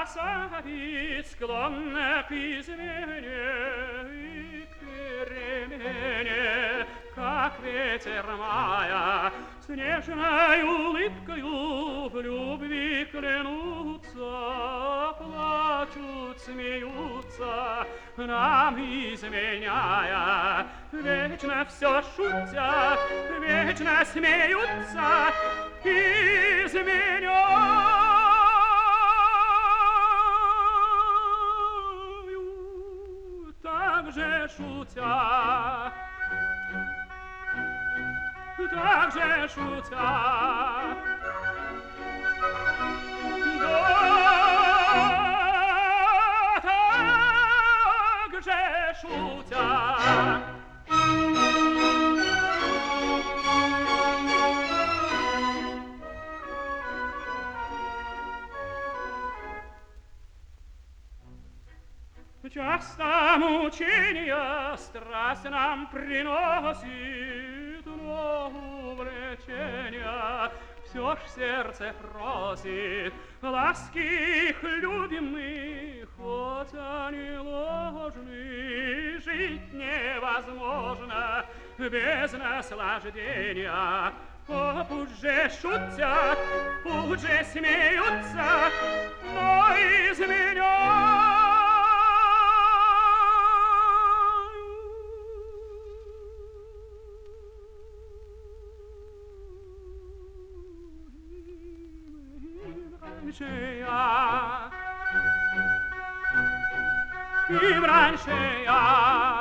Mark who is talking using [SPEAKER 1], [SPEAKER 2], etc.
[SPEAKER 1] красавиц, склонна к измене и к перемене, как ветер мая, с нежной улыбкою в любви клянутся, плачут, смеются, нам изменяя, вечно все шутят, вечно смеются, изменяют, так же шутя, так же шутя. Да, так же шутя. Часто мучения страсть нам приносит, но увлечения все ж сердце просит. Ласки их любимых, хоть они ложны, жить невозможно без наслаждения. О, пусть же шутят, пусть же смеются, но изменяют. И раньше я